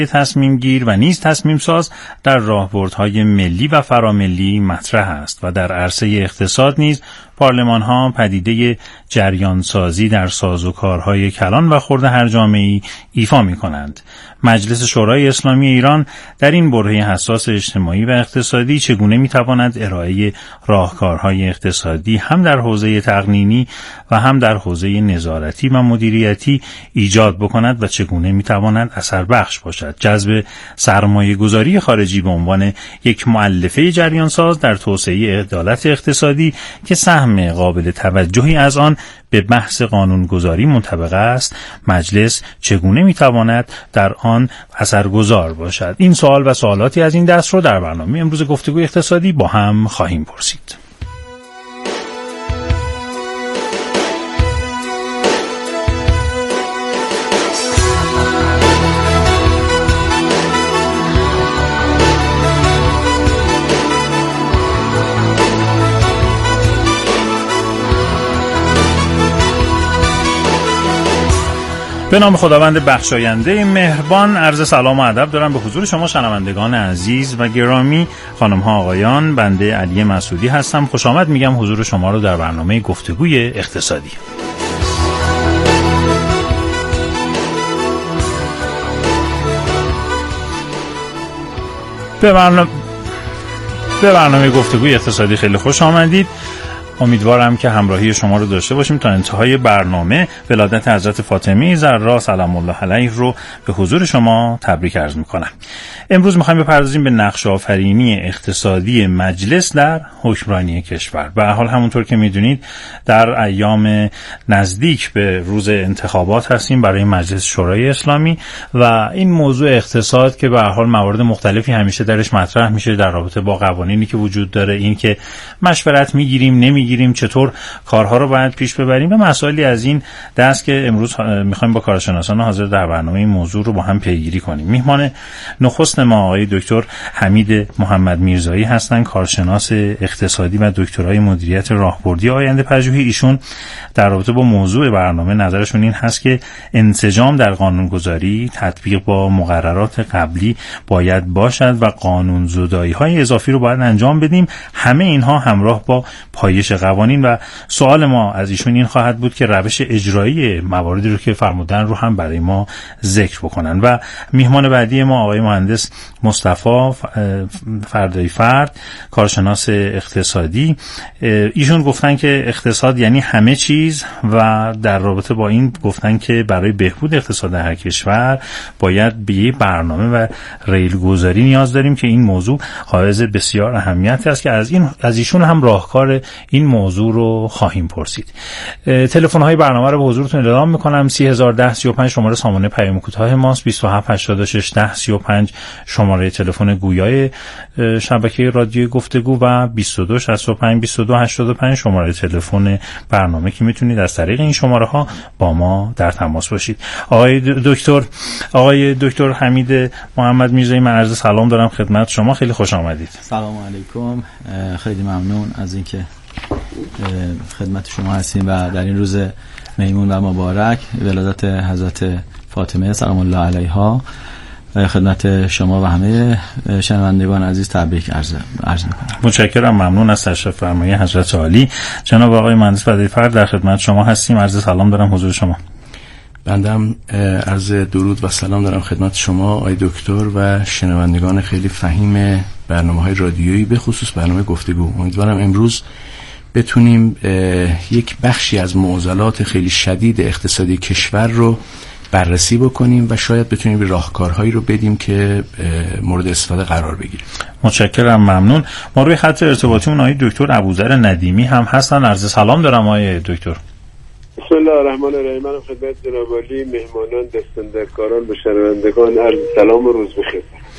تصمیم گیر و نیز تصمیم ساز در راهبردهای ملی و فراملی مطرح است و در عرصه اقتصاد نیز پارلمان ها پدیده جریان سازی در سازوکارهای کلان و خرد هر جامعه‌ای ایفا می کنند. مجلس شورای اسلامی ایران در این برهه حساس اجتماعی و اقتصادی چگونه می تواند ارائه راهکارهای اقتصادی هم در حوزه تقنینی و هم در حوزه نظارتی و مدیریتی ایجاد بکند و چگونه می تواند اثر بخش باشد. جذب سرمایه گذاری خارجی به عنوان یک مؤلفه جریان ساز در توسعه عدالت اقتصادی که سهم قابل توجهی از آن به بحث قانونگذاری منطبق است، مجلس چگونه میتواند در آن اثرگذار باشد؟ این سوال و سوالاتی از این دست رو در برنامه امروز گفتگوی اقتصادی با هم خواهیم پرسید. به نام خداوند بخشاینده مهربان، عرض سلام و ادب دارم به حضور شما شنوندگان عزیز و گرامی. خانم ها آقایان، بنده علی مسعودی هستم. خوش آمد میگم حضور شما رو در برنامه گفتگوی اقتصادی. به برنامه گفتگوی اقتصادی خیلی خوش آمدید. امیدوارم که همراهی شما رو داشته باشیم تا انتهای برنامه. ولادت حضرت فاطمه زهرا سلام الله علیها رو به حضور شما تبریک عرض میکنم. امروز میخوایم بپردازیم به نقش آفرینی اقتصادی مجلس در حکمرانی کشور. به هر حال همونطور که میدونید در ایام نزدیک به روز انتخابات هستیم برای مجلس شورای اسلامی و این موضوع اقتصاد که به هر حال موارد مختلفی همیشه درش مطرح میشه در رابطه با قوانینی که وجود داره، این که مشورت میگیریم نمیگیریم، چطور کارها رو باید پیش ببریم و مسائلی از این دست که امروز میخوایم با کارشناسان حاضر در برنامه این موضوع رو با هم پیگیری کنیم. میهمان نخست ما آقای دکتر حمید محمد میرزایی هستند، کارشناس اقتصادی و دکترای مدیریت راهبردی آینده پژوهی. ایشون در رابطه با موضوع برنامه نظرشون این هست که انسجام در قانونگذاری تطبیق با مقررات قبلی باید باشد و قانون زدایی های اضافی رو باید انجام بدیم، همه اینها همراه با پایش قوانین. و سوال ما از ایشون این خواهد بود که روش اجرایی مواردی رو که فرمودن رو هم برای ما ذکر بکنن. و میهمان بعدی ما آقای مهندس مصطفی فردایی فرد، کارشناس اقتصادی. ایشون گفتن که اقتصاد یعنی همه چیز و در رابطه با این گفتن که برای بهبود اقتصاد هر کشور باید به یه برنامه و ریلگذاری نیاز داریم که این موضوع حائز بسیار اهمیت است که از ایشون هم راهکار این موضوع رو خواهیم پرسید. تلفن‌های برنامه رو به حضورتون اعلام می‌کنم. 3010 35 شماره سامانه پیام کوتاه ماست، 2786 10 35 شماره تلفن گویای شبکه رادیو گفتگو و 22 65 22 85 شماره تلفن برنامه که میتونید از طریق این شماره ها با ما در تماس باشید. آقای دکتر حمید محمد میرزایی، من عرض سلام دارم خدمت شما. خیلی خوش آمدید. سلام علیکم. خیلی ممنون از اینکه خدمت شما هستیم و در این روز میمون و مبارک ولادت حضرت فاطمه سلام الله علیها خدمت شما و همه شنوندگان عزیز تبریک عرض می‌کنم. متشکرم، ممنون از تشریف فرمایی حضرت عالی. جناب آقای مهندس فردایی فرد در خدمت شما هستیم. عرض سلام دارم حضور شما. بندم عرض درود و سلام دارم خدمت شما آقای دکتر و شنوندگان خیلی فهیم برنامه‌های رادیویی، به خصوص برنامه گفتگو. امیدوارم امروز بتونیم یک بخشی از معضلات خیلی شدید اقتصادی کشور رو بررسی بکنیم و شاید بتونیم به راهکارهایی رو بدیم که مورد استفاده قرار بگیریم. متشکرم، ممنون. ما روی خط ارتباطیمون آقای دکتر ابوذر ندیمی هم هستن. عرض سلام دارم آقای دکتر. بسم الله الرحمن الرحیم. من خدمت جناب عالی، مهمانان، دستاندرکاران، به شنوندگان عرض سلام و روز بخیر.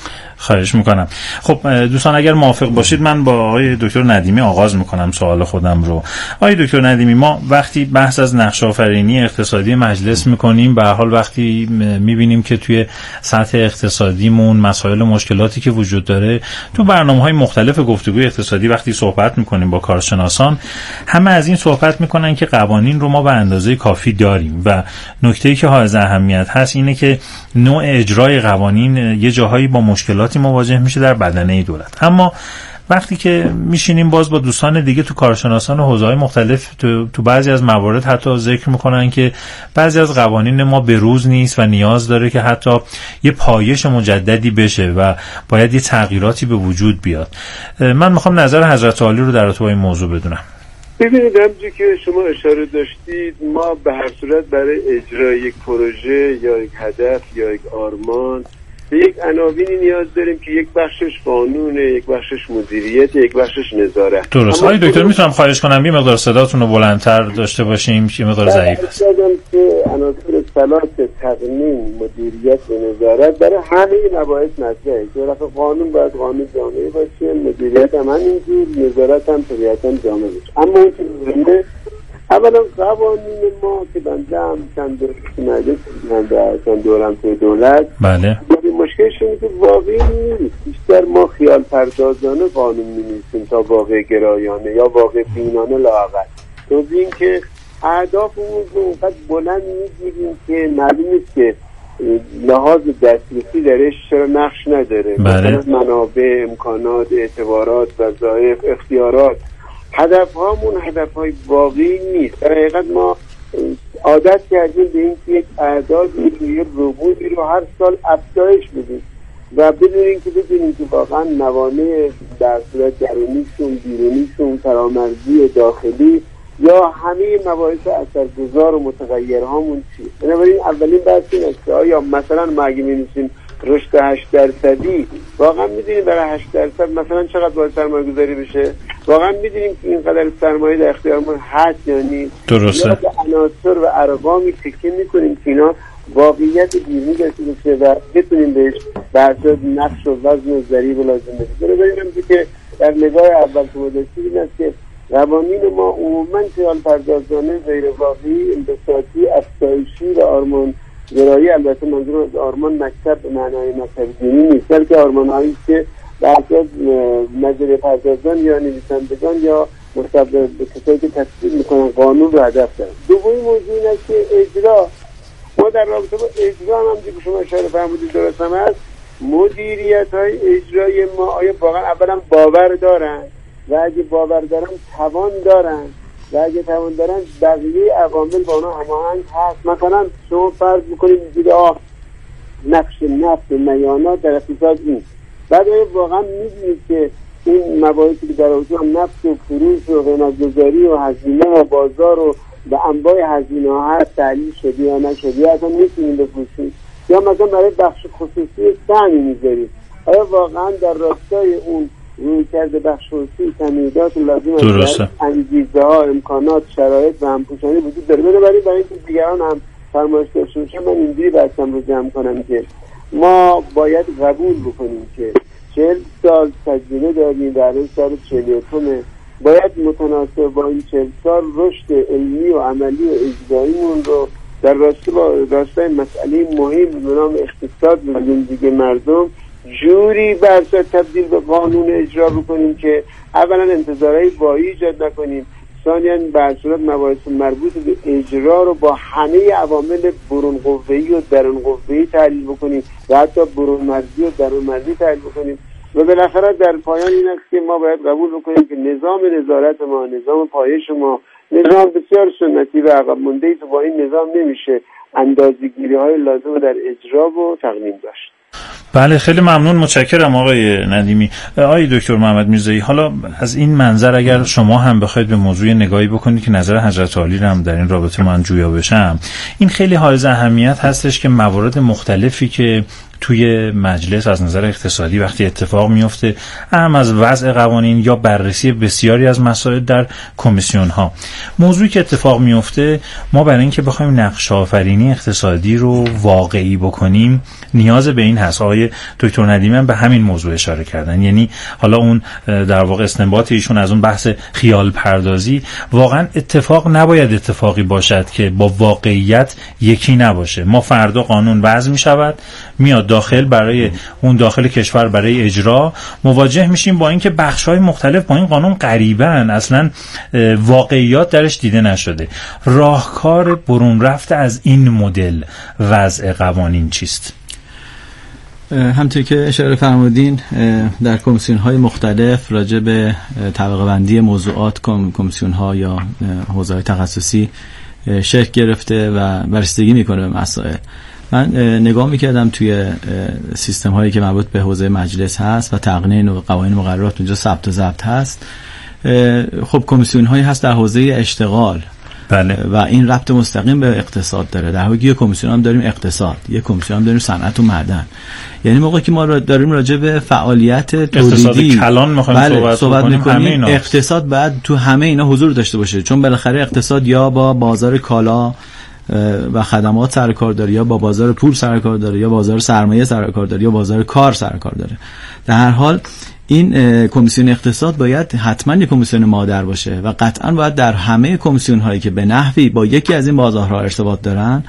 خواهش میکنم. خب دوستان اگر موافق باشید من با آقای دکتر ندیمی آغاز میکنم سوال خودم رو. آقای دکتر ندیمی، ما وقتی بحث از نقش آفرینی اقتصادی مجلس میکنیم، به هر حال وقتی میبینیم که توی سطح اقتصادیمون مسائل و مشکلاتی که وجود داره، تو برنامه‌های مختلف گفتگوی اقتصادی وقتی صحبت میکنیم با کارشناسان، همه از این صحبت میکنن که قوانین رو ما به اندازه کافی داریم و نکته‌ای که حائز اهمیت هست اینه که نوع اجرای قوانین یه جاهایی با مشکلاتی مواجه میشه در بدنه دولت. اما وقتی که میشینیم باز با دوستان دیگه تو کارشناسان حوزه‌های مختلف تو بعضی از موارد حتی ذکر میکنن که بعضی از قوانین ما به روز نیست و نیاز داره که حتی یه پایش مجددی بشه و باید یه تغییراتی به وجود بیاد. من میخوام نظر حضرت عالی رو در رابطه با این موضوع بدونم. ببینید، همونجوری که شما اشاره داشتید، ما به هر صورت برای اجرای یک پروژه یا یک هدف یا یک آرمان به یک عناوینی نیاز داریم که یک بخشش قانونه، یک بخشش مدیریت، یک بخشش نظارت. درست. آقای دکتر میتونم خواهش کنم یه مقدار صداتون رو بلندتر داشته باشیم که مقدار ضعیف است. که عناصر ثلاث تقنین، مدیریت و نظارت برای همه مباحث مطرحه. که رفع قانون باید قانون جامعه باشه، مدیریت هم همینجور، نظارت هم طبیعتاً جامعه باشه. اما اون که مهمه اولا قوانین ما که بنده هم چند دورم توی دولت، بله، مشکلش اینه که واقعی نیست. بیشتر ما خیال پردازانه قانون می‌نویسیم تا واقع گرایانه یا واقع بینانه لااقل. تو این که اهدافمون رو اونقدر بلند می‌گیریم که معلوم نیست که لحاظ دسترسی درش چرا نقش نداره. مثلا منابع، امکانات، اعتبارات، وظایف، اختیارات، هدفهامون هدفهای واقعی نیست. در حقیقت ما عادت کردیم به این که یک اعداد یک ربودی رو هر سال افزایش بدیم و بدونیم که واقعا موانع در صورت درونیشون، بیرونیشون، فرامرزی داخلی یا همه مباحث اثرگذار و متغیرهامون چیه. بنابراین اولین بحث این است که آیا مثلا ما اگه می‌نویسیم رشد 8% واقعا می‌دونیم برای 8% مثلا چقدر باید سرمایه گذاری بشه؟ واقعا می‌دونیم که اینقدر سرمایه در اختیارمون هست یا نیست؟ درسته. یا به عناصر و ارقامی تکیه می‌کنیم که اینا واقعیت بیرونی داشته باشه و بتونیم بهش برداشت نقش و وزن و ضریب لازم بدیم. بنابراین که در نگاه اول که داشتیم این است که قوانین ما عموماً خیال پردازانه، غیر واقعی، انبساطی، افزایشی و آرمان گرایی، البته منظور از آرمان مکتب به معنای مکتب دینی نیست، بلکه آرمان‌هایی که در اساس نظریه پردازان یا نویسندگان یا مصوب کسایی که تصویب میکنن قانون رو هدف دارن. دومین موضوع این است که اجرا، ما در رابطه با اجرا هم همونجوری که شما اشاره فرمودید درست هم هست، مدیریت‌های اجرایی ما آیا واقعا اولا باور دارن و اگه باور دارن توان دارن و اگه توان دارن بقیه عوامل با اونها هماهنگ هست. مثلا شما فرض میکنید نقش نفت میانات در اقتصاد این، بعد واقعا میدونید که این مباحثی که در حوزه نفت و فروش و قیمت‌گذاری و هزینه و بازار و به انواع هزینه ها هست تحلیل شده یا نشده، اصلا میتونید بفروشید یا مثلا برای بخش خصوصی سهمی میذارید. آیا واقعا در راستای اون روی کرده بخش خصوصی تمهیدات لازم است، انگیزه ها، امکانات، شرایط و همپوشانی وجود داره؟ برای اینکه دیگران هم فرمایش داشته باشن، من اینجوری بحثم رو جمع کنم که ما باید قبول بکنیم که 40 سال تجربه داریم، در این سال 41 باید متناسب با این 40 سال رشد علمی و عملی و اجراییمون رو در راستای مسئله مهم به نام اقتصاد و زندگی مردم جوری برسه تبدیل به قانون اجرا بکنیم که اولا انتظارهای واهی ایجاد نکنیم، ثانیاً به صورت مباحث مربوط به اجرا رو با همه عوامل برون قوه‌ای و درون قوه‌ای تحلیل بکنیم و حتی برون مرزی و درون مرزی تحلیل بکنیم و بالاخره در پایان این است که ما باید قبول بکنیم که نظام نظارت ما، نظام پایش ما، نظام بسیار سنتی و عقب مانده‌ای که با این نظام نمیشه اندازه‌گیری‌های لازم در اجرا و تقنین داشت. بله، خیلی ممنون، متشکرم آقای ندیمی. آقای دکتر محمد میرزایی، حالا از این منظر اگر شما هم بخواید به موضوع نگاهی بکنید که نظر حضرت عالی رو هم در این رابطه من جویا بشم، این خیلی حائز اهمیت هستش که موارد مختلفی که توی مجلس از نظر اقتصادی وقتی اتفاق میفته، هم از وضع قوانین یا بررسی بسیاری از مسائل در کمیسیون ها. موضوعی که اتفاق میفته، ما برای اینکه بخوایم نقش آفرینی اقتصادی رو واقعی بکنیم نیاز به این هست. آقای دکتر ندیمی هم به همین موضوع اشاره کردن، یعنی حالا اون در واقع استنباط ایشون از اون بحث خیال پردازی، واقعا اتفاق نباید اتفاقی باشد که با واقعیت یکی نباشه. ما فردا قانون وضع می شود، میاد داخل، برای اون داخل کشور برای اجرا مواجه میشیم با اینکه بخش‌های مختلف با این قانون غریبن، اصلا واقعیات درش دیده نشده. راهکار برون رفته از این مدل وضع قوانین چیست؟ همونطور که اشاره فرمودین در کمیسیون‌های مختلف راجع به طبقه بندی موضوعات کمیسیون‌ها یا حوزه‌های تخصصی شکل گرفته و بررسی میکنه به مسائل. من نگاه میکردم توی سیستم هایی که مربوط به حوزه مجلس هست و تقنین و قوانین مقررات اونجا ثبت و ضبط هست. خب کمیسیون هایی هست در حوزه اشتغال، بله، و این ربط مستقیم به اقتصاد داره. در حالی که یه کمیسیون هم داریم اقتصاد، یه کمیسیون هم داریم صنعت و معدن. یعنی موقعی که ما داریم راجع به فعالیت تولیدی صحبت می‌کنیم، اقتصاد باید تو همه اینا حضور داشته باشه، چون بالاخره اقتصاد یا با بازار کالا و خدمات سر کار داره، یا با بازار پول سر کار داره، یا بازار سرمایه سر کار داره، یا بازار کار سر کار داره. در هر حال این کمیسیون اقتصاد باید حتما یک کمیسیون مادر باشه و قطعا باید در همه کمیسیون هایی که به نحوی با یکی از این بازارها ارتباط دارن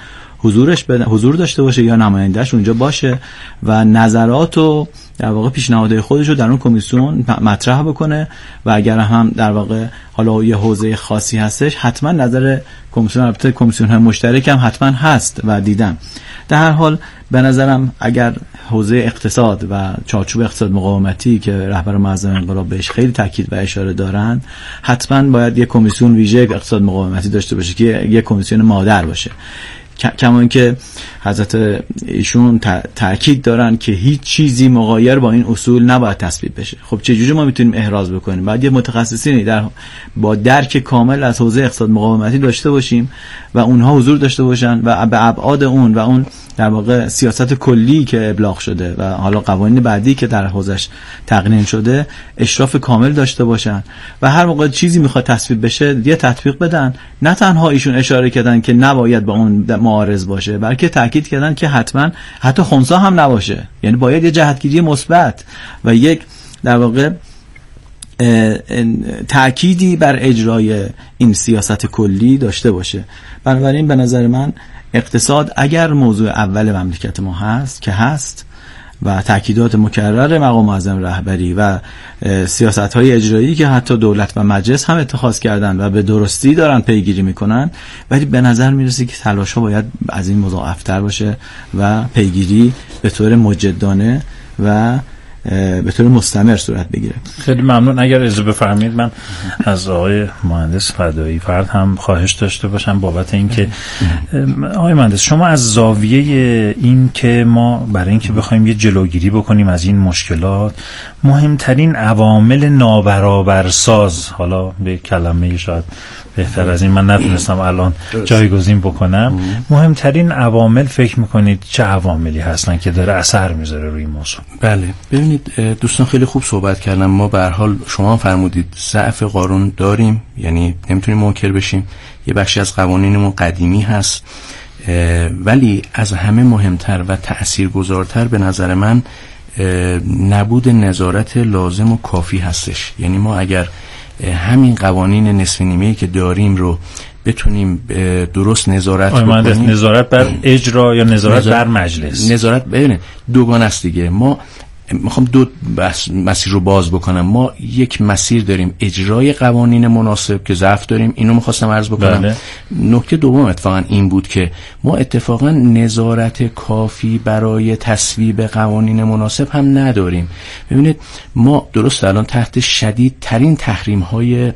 حضور داشته باشه یا نماینده‌اش اونجا باشه و نظرات و در واقع پیشنهادهای خودش رو در اون کمیسیون مطرح بکنه و اگر هم در واقع حالا یه حوزه خاصی هستش حتما نظر کمیسیون، البته کمیسیون‌های مشترک هم حتما هست و دیدم. در هر حال به نظرم اگر حوزه اقتصاد و چارچوب اقتصاد مقاومتی که رهبر معظم انقلاب بهش خیلی تاکید و اشاره دارن، حتما باید یک کمیسیون ویژه اقتصاد مقاومتی داشته باشه که یک کمیسیون مادر باشه. کما اینکه حضرت ایشون تاکید دارن که هیچ چیزی مغایر با این اصول نباید تصویب بشه. خب چجوری ما میتونیم احراز بکنیم؟ باید یه متخصصینی با درک کامل از حوزه اقتصاد مقاومتی داشته باشیم و اونها حضور داشته باشن و به ابعاد اون و اون در واقع سیاست کلی که ابلاغ شده و حالا قوانین بعدی که در حوزش تقنین شده اشراف کامل داشته باشن و هر موقع چیزی میخواد تصویب بشه یه تطبیق بدن. نه تنها ایشون اشاره کردن که نباید با اون معارض باشه، بلکه تاکید کردن که حتما حتی خنثی هم نباشه، یعنی باید یه جهتگیری مثبت و یک در واقع تأکیدی بر اجرای این سیاست کلی داشته باشه. بنابراین به نظر من اقتصاد اگر موضوع اول مملکت ما هست که هست و تأکیدات مکرر مقام معظم رهبری و سیاست‌های اجرایی که حتی دولت و مجلس هم اتخاذ کردن و به درستی دارن پیگیری میکنن، ولی به نظر میرسه که تلاش‌ها باید از این مضاعف‌تر باشه و پیگیری به طور مجدانه و به طور مستمر صورت بگیره. خیلی ممنون. اگر اجازه بفرمایید من از آقای مهندس فدایی فرد هم خواهش داشته باشم بابت اینکه آقای مهندس شما از زاویه این که ما برای اینکه بخوایم یه جلوگیری بکنیم از این مشکلات، مهمترین عوامل نابرابرساز، حالا به کلمه شاید بهتر از این من نتونستم الان جایگزین بکنم، مهمترین عوامل فکر میکنید چه عواملی هستن که داره اثر میذاره روی موضوع؟ بله ببینید دوستان خیلی خوب صحبت کردن. ما به هر حال شما فرمودید ضعف قانون داریم، یعنی نمیتونیم منکر بشیم. یه بخشی از قوانینمون قدیمی هست، ولی از همه مهمتر و تأثیرگذارتر به نظر من نبود نظارت لازم و کافی هستش. یعنی ما اگر همین قوانین نصف نیمه‌ای که داریم رو بتونیم درست نظارت بکنیم، نظارت بر اجرا یا نظارت بر مجلس، نظارت ببینید دوگانه است دیگه. ما میخوام دو مسیر رو باز بکنم. ما یک مسیر داریم اجرای قوانین مناسب که ضعف داریم، اینو میخواستم عرض بکنم. بله. نکته دوم اتفاقا این بود که ما اتفاقا نظارت کافی برای تصویب قوانین مناسب هم نداریم. ببینید ما درست الان تحت شدیدترین تحریم های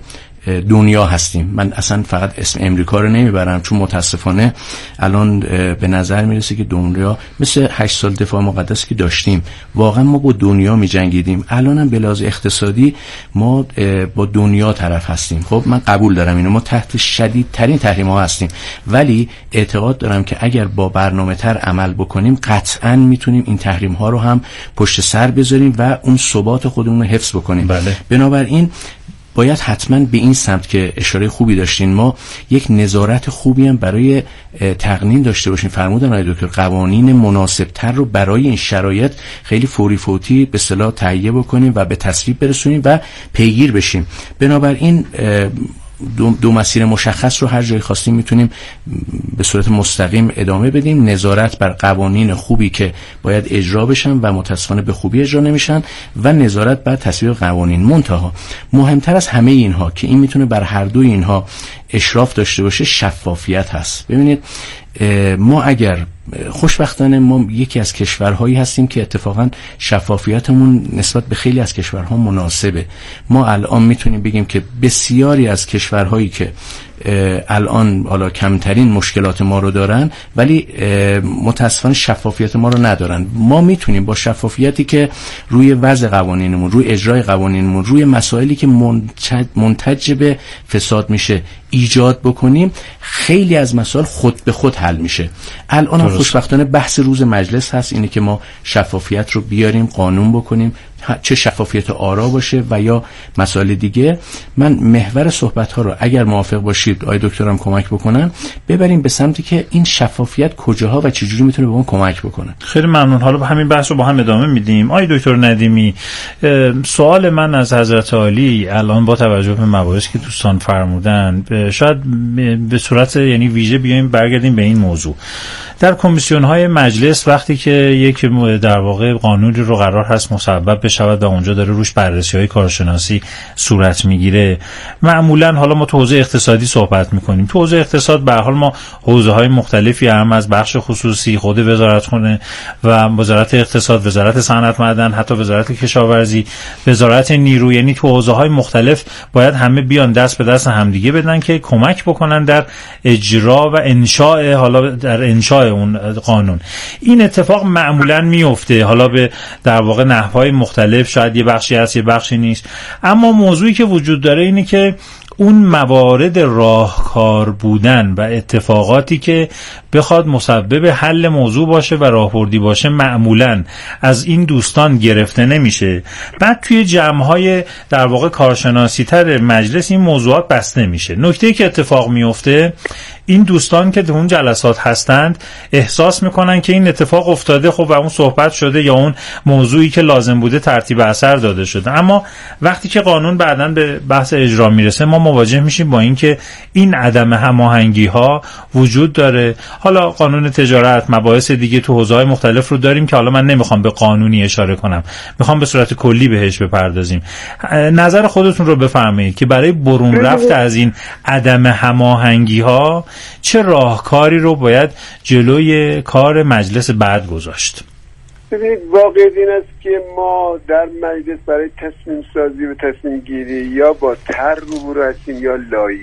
دنیا هستیم. من اصلا فقط اسم امریکا رو نمیبرم چون متاسفانه الان به نظر میرسه که دنیا مثل 8 سال دفاع مقدس که داشتیم واقعا ما با دنیا میجنگیدیم، الان هم به لحاظ اقتصادی ما با دنیا طرف هستیم. خب من قبول دارم اینو، ما تحت شدیدترین تحریم ها هستیم، ولی اعتقاد دارم که اگر با برنامه تر عمل بکنیم قطعا میتونیم این تحریم ها رو هم پشت سر بذاریم و اون ثبات خودمون رو حفظ بکنیم. بله. بنابراین باید حتما به این سمت که اشاره خوبی داشتین، ما یک نظارت خوبی هم برای تقنین داشته باشیم. فرمودن آقای دکتر قوانین مناسبتر رو برای این شرایط خیلی فوری فوتی به اصطلاح تهیه بکنیم و به تصویب برسونیم و پیگیر بشیم. بنابراین دو مسیر مشخص رو هر جایی خواستیم میتونیم به صورت مستقیم ادامه بدیم. نظارت بر قوانین خوبی که باید اجرا بشن و متاسفانه به خوبی اجرا نمیشن و نظارت بر تصویب قوانین. منتها مهمتر از همه اینها که این میتونه بر هر دوی اینها اشراف داشته باشه شفافیت هست. ببینید ما اگر خوشبختانه ما یکی از کشورهایی هستیم که اتفاقا شفافیتمون نسبت به خیلی از کشورها مناسبه. ما الان میتونیم بگیم که بسیاری از کشورهایی که الان حالا کمترین مشکلات ما رو دارن ولی متاسفانه شفافیت ما رو ندارن. ما میتونیم با شفافیتی که روی وضع قوانینمون، روی اجرای قوانینمون، روی مسائلی که منتج به فساد میشه ایجاد بکنیم، خیلی از مسائل خود به خود حل میشه. الان هم خوشبختانه بحث روز مجلس هست اینه که ما شفافیت رو بیاریم قانون بکنیم، چه شفافیت آرا باشه و یا مسائل دیگه. من محور صحبت ها رو اگر موافق باشید آقای دکترم کمک بکنن ببریم به سمتی که این شفافیت کجاها و چجوری میتونه به ما کمک بکنه. خیلی ممنون. حالا همین بحث رو با هم ادامه میدیم. آقای دکتر ندیمی، سوال من از حضرت عالی الان با توجه به مباحثی که دوستان فرمودن شاید به صورت یعنی ویژه بیایم برگردیم به این موضوع. در کمیسیون های مجلس وقتی که یک در واقع قانونی رو قرار هست مسبب بشود و اونجا داره روش بررسی های کارشناسی صورت میگیره، معمولا حالا ما تو حوزه اقتصادی صحبت میکنیم. تو حوزه اقتصاد به هر حال ما حوزه های مختلفی هم از بخش خصوصی، خود وزارتخونه و وزارت اقتصاد، وزارت صنعت معدن، حتی وزارت کشاورزی، وزارت نیرو، یعنی تو حوزه های مختلف باید همه بیان دست به دست همدیگه بدن که کمک بکنن در اجرا و انشاء، حالا در انشاء اون قانون. این اتفاق معمولا میفته، حالا به در واقع نحوهای مختلف، شاید یه بخشی هست یه بخشی نیست، اما موضوعی که وجود داره اینه که اون موارد راهکار بودن و اتفاقاتی که بخواد مسبب حل موضوع باشه و راهبردی باشه معمولاً از این دوستان گرفته نمیشه. بعد توی جمع‌های در واقع کارشناسی تر مجلس این موضوعات بسته میشه. نکته‌ای که اتفاق میفته این دوستان که در اون جلسات هستند احساس میکنن که این اتفاق افتاده، خب و اون صحبت شده یا اون موضوعی که لازم بوده ترتیب اثر داده شده، اما وقتی که قانون بعداً به بحث اجرا میرسه ما مواجه میشیم با این که این عدم هماهنگی ها وجود داره. حالا قانون تجارت، مباحث دیگه تو حوزه‌های مختلف رو داریم که حالا من نمیخوام به قانونی اشاره کنم، میخوام به صورت کلی بهش بپردازیم. نظر خودتون رو بفرمایید که برای برون رفت از این عدم هماهنگی ها چه راهکاری رو باید جلوی کار مجلس بعد گذاشت؟ ببینید واقعیت این است که ما در مجلس برای تصمیم سازی و تصمیم گیری یا با طرح روبرو هستیم یا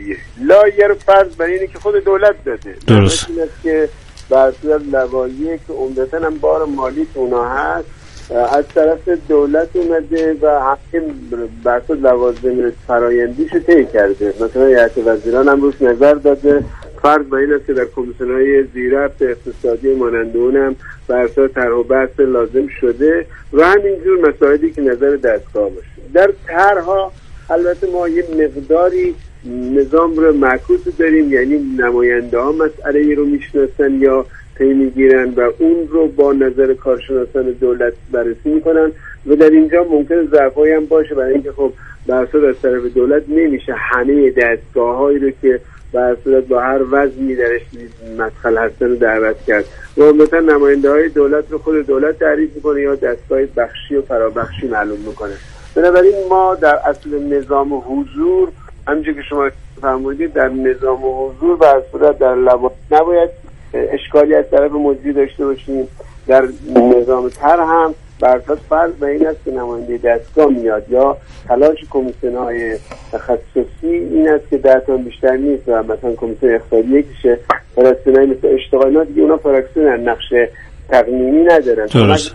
لایحه رو فرض بر اینه که خود دولت داده. درست. این است که بر صورت لوایحی که عمدتاً هم بار مالی اونا هست از طرف دولت اومده و حکم بر صورت لوازم فرآیندیش طی کرده. مثلا هیئت وزیران هم روش نظر داده. فرض بر این است که در کمیسیون‌های زیرربط اقتصادی مانند اونم بر اساس طرح و بحث لازم شده و همینجور مسائلی که نظر دستگاه باشه. در طرح‌ها البته ما یه مقداری نظام رو معکوس داریم، یعنی نماینده‌ها مسئله رو میشناسن یا پی میگیرن و اون رو با نظر کارشناسان دولت بررسی میکنن و در اینجا ممکنه ضعفایی هم باشه، برای اینکه خب در صورت از طرف دولت نمیشه همه دستگاه‌هایی رو که در صورت با هر وزنی درش مدخل هستن رو دعوت کرد و مثلا نماینده‌های دولت رو خود دولت تعریف میکنه یا دستگاه بخشی و فرابخشی معلوم میکنه. بنابراین ما در اصل نظام حضور همونجوری که شما فرمودید در نظام حضور و از صورت در نباید اشکالی از طرف مجری داشته باشیم. در نظام طرح هم براساس فرض به این است که نماینده دستگاه میاد یا تلاش کمیسیون‌های تخصصی این است که 10 تا بیشتر نیست و مثلا کمیسیون اقتصادی یکیشه، فراکسیون‌های مثل اشتغالیات دیگه اونا فراکسیون نقش تقنینی ندارن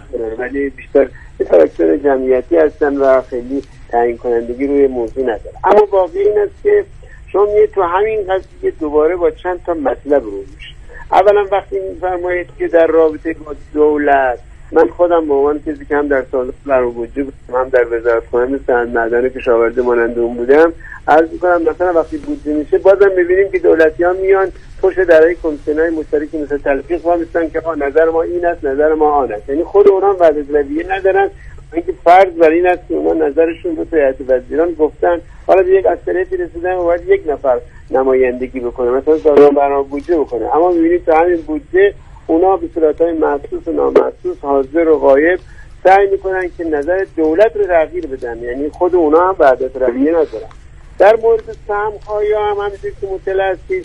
ولی بیشتر فراکسیون جمعیتی هستن و خیلی تعیین کنندگی روی موضوع ندارن. اما واقعی این است که شما میگید تو همین قضیه دوباره با چند تا مطلب روبرو میشید. اولا وقتی میفرمایید که در رابطه با دولت، من خودم به عنوان کسی که هم در سازمان برنامه بودجه بودم هم در وزارتخانه صنعت معدن کشاورزی مانند اون بودم، عرض می‌کنم مثلا وقتی بودجه میشه بازم می‌بینیم که دولتی‌ها میان پشت درای کمیسیون‌های مشترکی مثل تلفیق وامیستن که نظر ما این است، نظر ما آن است. یعنی خود اونها وعده رویه ندارن، اینکه فرض بر این است که اونها نظرشون رو تو هیئت وزیران گفتن، حالا به یک اکثریتی رسیدن و باید یک نفر نمایندگی بکنه، مثلا سازمان برنامه بودجه بکنه. اما می‌بینید تو همین بودجه اونا به صورت‌های محسوس و نامحسوس حاضر و غایب سعی میکنن که نظر دولت رو تغییر بدن، یعنی خود اونا هم وحدت رویه ندارن. در مورد سهم‌خواهی هم همینطور که مطلع هستید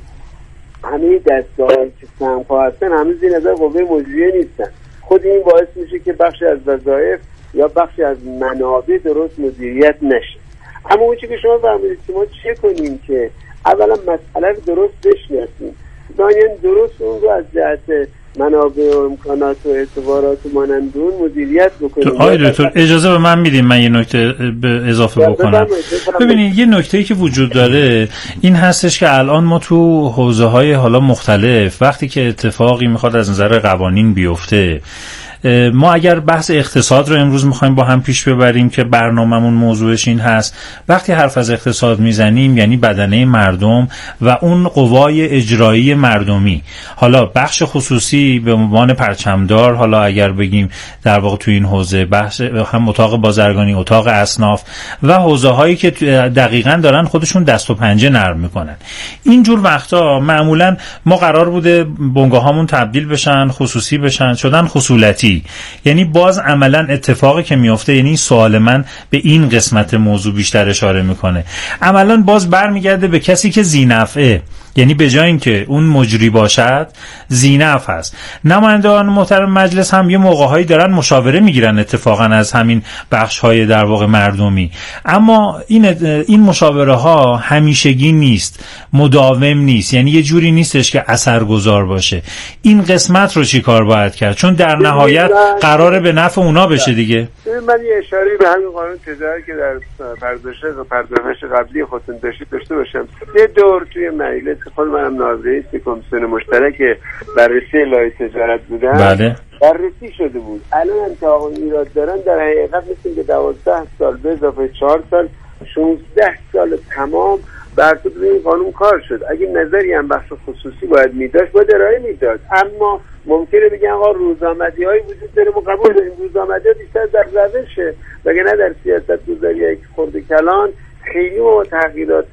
همه دستگاه‌هایی که سهم‌خواه هستن همه زیر نظر قوه مجریه نیستن. خود این باعث میشه که بخشی از وظایف یا بخشی از منابع درست مدیریت نشه. اما اون چیزی که شما فرمودید که ما چه کنیم که اولا مسئله رو درست بشناسیم، ثانیاً درست اون رو از جهت منابع و امکانات و اعتبارات مانند اون مدیریت بکنیم. آقای دکتر اجازه به من میدیم من یه نکته اضافه بکنم. ببینید یه نکته‌ای که وجود داره این هستش که الان ما تو حوزه‌های حالا مختلف وقتی که اتفاقی میخواد از نظر قوانین بیفته، ما اگر بحث اقتصاد رو امروز میخوایم با هم پیش ببریم که برنامه‌مون موضوعش این هست، وقتی حرف از اقتصاد میزنیم یعنی بدنه مردم و اون قوای اجرایی مردمی، حالا بخش خصوصی به عنوان پرچمدار، حالا اگر بگیم در واقع تو این حوزه بحث هم اتاق بازرگانی، اتاق اصناف و حوزه هایی که دقیقاً دارن خودشون دست و پنجه نرم میکنن، اینجور وقتا معمولاً ما قرار بوده بنگاهامون تبدیل بشن خصوصی بشن، شدن خصولتی. یعنی باز عملا اتفاقی که میفته، یعنی سوال من به این قسمت موضوع بیشتر اشاره میکنه، عملا باز برمیگرده به کسی که ذی‌نفعه، یعنی به جای اینکه اون مجری باشد ذی‌نفع هست. نمایندگان محترم مجلس هم یه موقع‌هایی دارن مشاوره میگیرن اتفاقا از همین بخش‌های در واقع مردمی، اما این مشاوره ها همیشگی نیست، مداوم نیست، یعنی یه جوری نیستش که اثرگذار باشه. این قسمت رو چی کار باید کرد؟ چون در نهایت قراره به نفع اونا بشه دیگه. من یه اشاره به همین قانون تجارت که در پردازش قبلی خودتون داشته باشم. یه دور توی مجلس خود منم نایب رئیس کمیسیون مشترک بررسی لایحه تجارت بودم. بله. بررسی شده بود. الان انتقاد ایراد دارن در حقیقت مثل که 12 سال به اضافه 4 سال 16 سال تمام بر اساس این قانون کار شد. اگه نظری هم بخش خصوصی باید میداشت باید ارائه میداد، اما ممکنه بگن آقا روزآمدی‌هایی وجود داره، ما قبول داریم روزآمدی‌ها بیشتر در روشه، وگرنه در سیاست‌گذاری خرد کلان خیلی ما تغییرات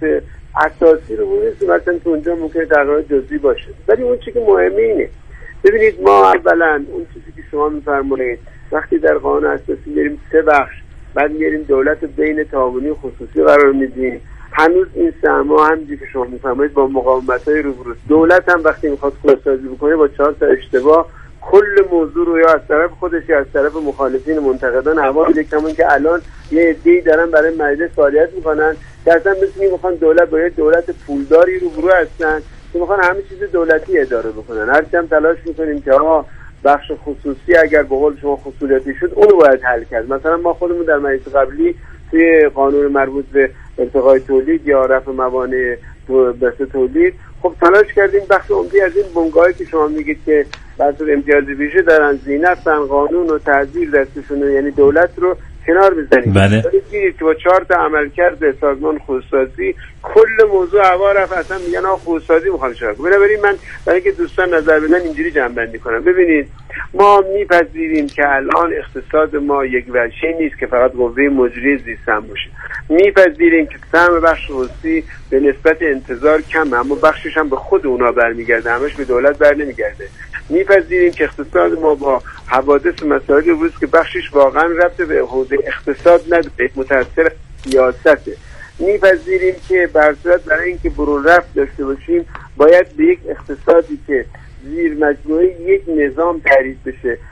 اساسی رو بودیم، مثلا تو اونجا ممکنه تغییرات جزئی باشه. ولی اون چیزی که مهمه اینه، ببینید ما اولا اون چیزی که شما می‌فرمایید وقتی در قانون اساسی می‌ریم 3 بخش، بعد می‌ریم دولت بین تعاونی و خصوصی قرار میدیم، هنوز این سهم‌ها همونجوری که شما می‌فرمایید با مقاومت‌های روبروست. دولت هم وقتی می‌خواد خودسازی بکنه با 4 تا اشتباه کل موضوع رو یا از طرف خودش یا از طرف مخالفین منتقدان هوا میده، کمون که الان یه عده‌ای دارن برای مجلس فعالیت میکنن که اصلا مثل میخوان دولت با یه دولت پولداری روبرو هستن که میخوان همه چیز دولتی اداره بکنن. هرچی هم تلاش میکنیم که آقا بخش خصوصی اگر به قول شما خصوصیتی شد اونو باید حل کرد. مثلا ما خودمون در مجلس قبلی توی قانون مربوط به ارتقای تولید یا رفع موانع بحث تولید خب تلاش کردیم بخش عمدی از این بنگاهی که شما میگید که بحث امتیاز ویژه دارن، زینفن، قانون و تعدیل دستشون، یعنی دولت رو کنار بزنید. بله. که با 4 تا عملکرد سازمان خودسازی کل موضوع هوا رفت، اصلا میگن آقا خودسازی میخوان شروع کنه. بنابراین من برای اینکه دوستان نظر بدن اینجوری جمع‌بندی کنم. ببینید ما میپذیریم که الان اقتصاد ما یک وجهی نیست که فقط قوه مجری زیستن باشه. میپذیریم که سهم بخش خصوصی به نسبت انتظار کمه، اما بخشش هم به خود اونا برمیگرده، همش به دولت برنمیگرده. میپذیریم که اقتصاد ما با حوادث مسائلی روز که بخشش واقعا ربط به حوزه اقتصاد نداره، متأثر سیاسته. میپذیریم که برای اینکه برون رفت داشته باشیم باید به یک اقتصادی که زیر مجموعه یک نظام تعریف بشه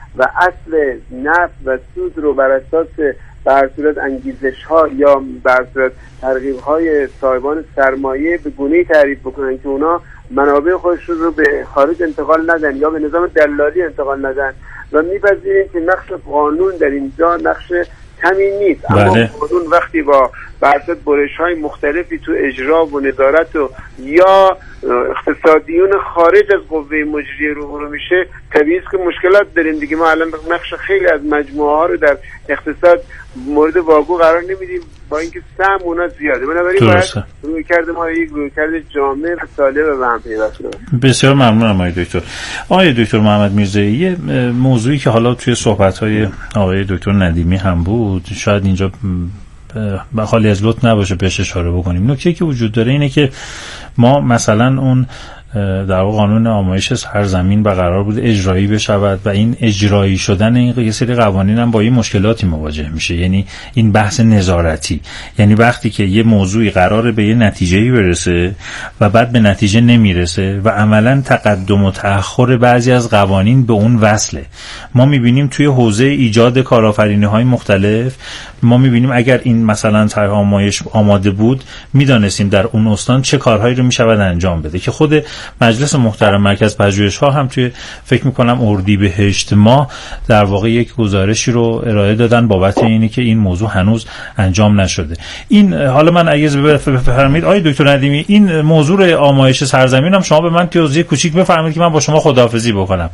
و اصل نفع و سود رو بر اساس به هر صورت انگیزش‌ها یا به هر صورت ترغیب‌های صاحبان سرمایه به گونه‌ای تعریف بکنن که اونا منابع خودشون رو به خارج انتقال ندن یا به نظام دلالی انتقال ندن و می‌پذیریم که نقش قانون در اینجا نقش کمی نیست. بله. اما قانون وقتی با برصد برش‌های مختلفی تو اجرا و نظارت و یا اقتصادیون خارج از قوه مجریه رو میشه، طبیعی است که مشکلات داریم دیگه. ما الان نقش خیلی از مجموعه ها رو در اقتصاد مورد واگو قرار نمیدیم با اینکه سهم اونا زیاده. بنابراین باید رویکرد ما یک رویکرد جامع و سالم و هم پیوسته باشه. بسیار ممنونم آقای دکتر. آقای دکتر محمد میرزایی، یه موضوعی که حالا توی صحبت‌های آقای دکتر ندیمی هم بود، شاید اینجا خالی از لطف نباشه بهش اشاره بکنیم. نکته که وجود داره اینه که ما مثلا اون در واقع قانون آمایش سرزمین قرار بود اجرایی بشود و این اجرایی شدن این یه سری قوانین هم با این مشکلاتی مواجه میشه. یعنی این بحث نظارتی، یعنی وقتی که یه موضوعی قراره به یه نتیجه‌ای برسه و بعد به نتیجه نمیرسه و عملاً تقدم و تأخر بعضی از قوانین به اون وصله. ما میبینیم توی حوزه ایجاد کارآفرینی‌های مختلف، ما میبینیم اگر این مثلا طرح آمایش آماده بود میدانستیم در اون استان چه کارهایی رو میشود انجام بده، که خود مجلس محترم مرکز پژوهش‌ها هم توی فکر میکنم اردیبهشت ماه در واقع یک گزارشی رو ارائه دادن بابت اینی که این موضوع هنوز انجام نشده. این حالا من اگه بفرمایید آقای دکتر ندیمی، این موضوع آمایش سرزمین هم شما به من توضیح کوچیک بفرمایید که من با شما خداحافظی بکنم.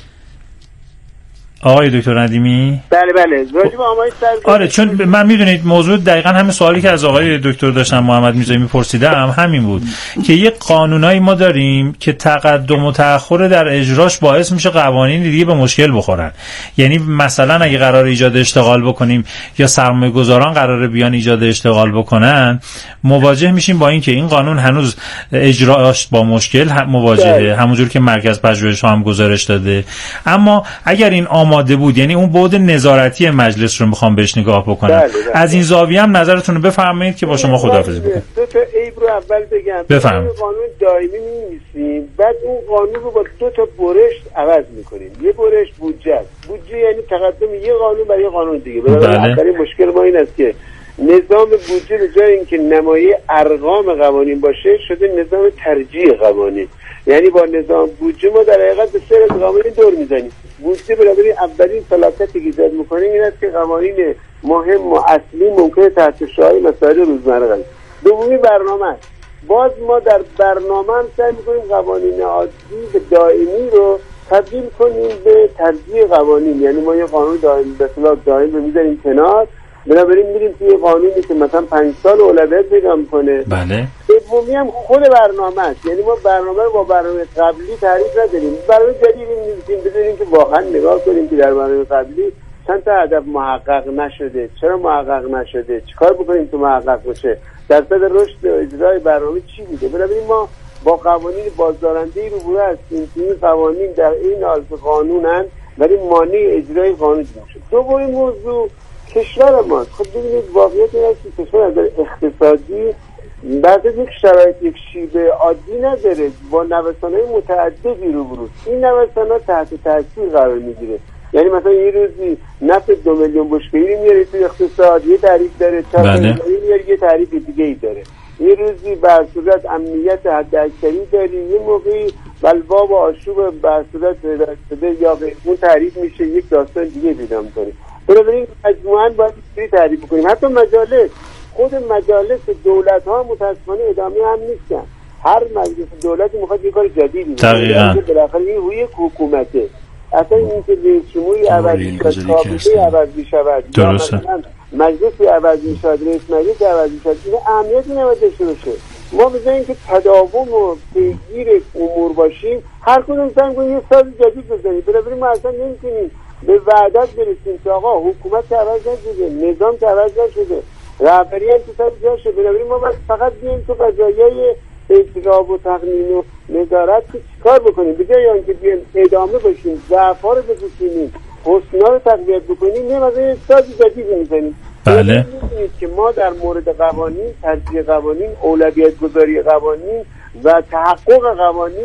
آقای دکتر ندیمی؟ بله راجب آمایش سرزمین. آره، چون من میدونید موضوع دقیقاً همین سوالی که از آقای دکتر داشتم محمد میرزایی میپرسیدم همین بود که یک قانونایی ما داریم که تقدم و تأخر در اجراش باعث میشه قوانین دیگه به مشکل بخورن. یعنی مثلا اگه قرار ایجاد اشتغال بکنیم یا سرمایه‌گذاران قراره بیان ایجاد اشتغال بکنن، مواجه میشیم با این که این قانون هنوز اجراش با مشکل مواجهه، همونجور که مرکز پژوهش‌ها هم گزارش داده. اما اگر این آماده بود، یعنی اون بعد نظارتی مجلس رو میخوام بهش نگاه بکنم. بله. از این زاویه هم نظرتون رو بفرمایید که با شما خداحافظی بکنم. دو تا عیب رو اول بگم. بفرمایید. قانون دائمی می‌نویسیم، بعد اون قانون رو با دو تا برش عوض می‌کنیم. یه برش بودجه است. بودجه یعنی تقدم یه قانون برای یه قانون دیگه. بنابراین مشکل ما این است که نظام بودجه به جای اینکه نمایه ارقام قوانین باشه، شده نظام ترجیح قوانین. یعنی با نظام بودجه ما در حقیقت به سر قوانین دور میزنیم. بودجه بنابراین اولین فلاکتی که ایجاد میکنیم این است که قوانین مهم و اصلی ممکنه تحت شعاع مسائل روزمره قرار. دومی برنامه است. باز ما در برنامه هم سعی میکنیم قوانین عادی و دائمی رو تبدیل کنیم به ترجیح قوانین. یعنی ما یه قانون دائمی به اصطلاح دائمی رو میذاریم کنار، بنابراین میریم توی قانونی که مثلا 5 سال اولویت پیدا میکنه. بله. سومی هم خود برنامه است. یعنی ما برنامه رو با برنامه قبلی تعریف نداریم، برنامه جدیدی می‌نویسیم بدونیم که واقعا نگاه کنیم که در برنامه قبلی چند تا هدف محقق نشده، چرا محقق نشده، چیکار بکنیم تو محقق بشه، درصد رشد اجرای برنامه چی بوده. بنابراین ما با قوانین بازدارنده‌ای روبرو هستیم که این قوانین در این حال قانونن ولی مانع اجرای قانون میشه. دومین موضوع کشور ماست. خب ببینید واقعیت این است که کشور از اقتصادی بعد از یک شرایط یک شیوه عادی نداره، با نوسان‌های متعددی روبروست. این نوسان‌ها تحت تاثیر قرار میگیره. یعنی مثلا یه روزی نفت 2 میلیون بشکه‌ای میاره تو اقتصاد، یه تعریف داره، یه تعریف دیگه‌ای داره. یه روزی به صورت امنیت حداکثری داری، یه موقعی بلوا و آشوب به صورت شده یا اون تعریف میشه، یک داستان دیگه پیدا می‌کنه. بنابراین مجموعاً باید اینجوری تعریف کنیم. حتی مجالس، خود مجالس دولت‌ها متأسفانه ادامه هم نیستن. هر مجلس دولتی میخواد یه کار جدیدی بکنه. بالاخره این روی حکومته. اصلا این که رئیس جمهوری عوض میشه، کابینه عوض میشه، درسته. مجلسی عوض میشه، رئیس مجلس عوض میشه، این اهمیتی نباید داشته باشه. ما به جای اینکه تداوم و پیگیر امور باشیم، هر کدوم سعی کنیم یه ساز جدید بزنیم. بنابراین ما اصلا نمی‌تونیم به وعدت برسیم که آقا حکومت عوض نشده، نظام عوض نشده، رهبری هم تو سر جا شده. بنابراین ما فقط بیایم تو قضایای اجرا و تقنین و نظارت چیکار بکنیم، به جای اینکه بیایم ادامه باشیم، ضعف‌ها رو بپوشونیم، حسن‌ها رو تقویت بکنیم، میایم از این ساز جدیدی می‌زنیم. بله. می‌بینید که ما در مورد قوانین، ترجیح قوانین، اولویت گذاری قوانین و تحقق قوانین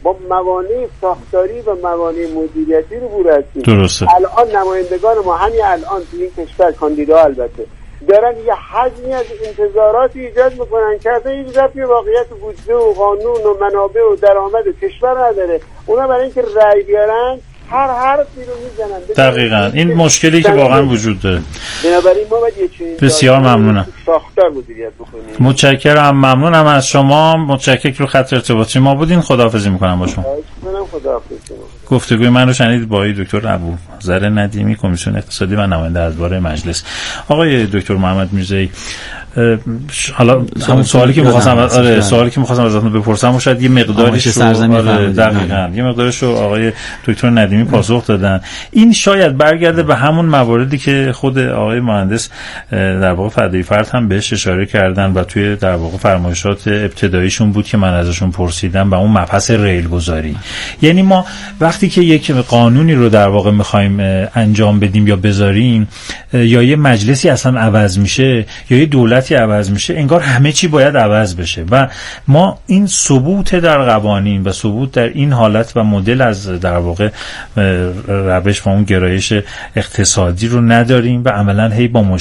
با موانع ساختاری و موانع مدیریتی رو بور هستیم. درسته. الان نمایندگان ما همین الان تو این کشور کاندیدا البته دارن یه حجمی از انتظارات ایجاد میکنن که اصلا هیچ ربطی به واقعیت بودجه و قانون و منابع و درآمد کشور نداره. اونا برای اینکه رأی بیارن هر حرفی رو میزنن. دقیقاً این مشکلی که واقعا وجود داره. بنابراین ما باید یه چیزی بسیار ممنونم. ساختار مدیریت بکنیم. متشکرم، ممنونم از شما. متشکرم که رو خط ارتباطی ما بودین. خداحافظی میکنم با شما. گفتگوی من رو شنید با دکتر ابوذر ندیمی، کمیسیون اقتصادی و نماینده از باره مجلس. آقای دکتر محمد میرزایی، حالا سوالی که می‌خواستم ازتون بپرسم و شاید یه مقداریش دقیقاً یه مقداریش رو آقای دکتر ندیمی پاسخ دادن. این شاید برگرده به همون مواردی که خود آقای مهندس در واقع فدایی فرد هم بهش اشاره کردن و توی در واقع فرمایشات ابتداییشون بود که من ازشون پرسیدم، و اون مبحث ریل گذاری. یعنی ما وقتی که یک قانونی رو در واقع می‌خوایم انجام بدیم یا بذاریم، یا یه مجلسی اصلا عوض میشه یا یه دولتی عوض میشه، انگار همه چی باید عوض بشه و ما این ثبوت در قوانین و ثبوت در این حالت و مدل از در واقع روش و اون گرایش اقتصادی رو نداریم و عملاً هی با